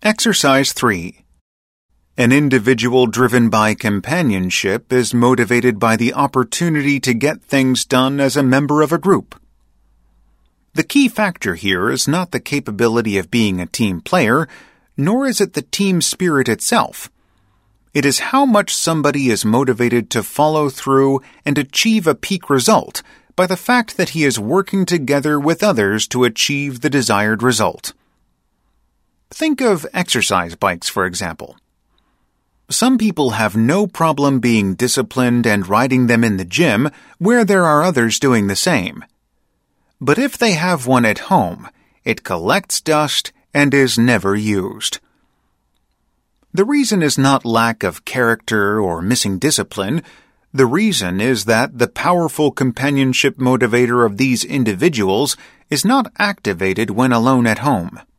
Exercise 3. An individual driven by companionship is motivated by the opportunity to get things done as a member of a group. The key factor here is not the capability of being a team player, nor is it the team spirit itself. It is how much somebody is motivated to follow through and achieve a peak result by the fact that he is working together with others to achieve the desired result. Think of exercise bikes, for example. Some people have no problem being disciplined and riding them in the gym where there are others doing the same. But if they have one at home, it collects dust and is never used. The reason is not lack of character or missing discipline. The reason is that the powerful companionship motivator of these individuals is not activated when alone at home.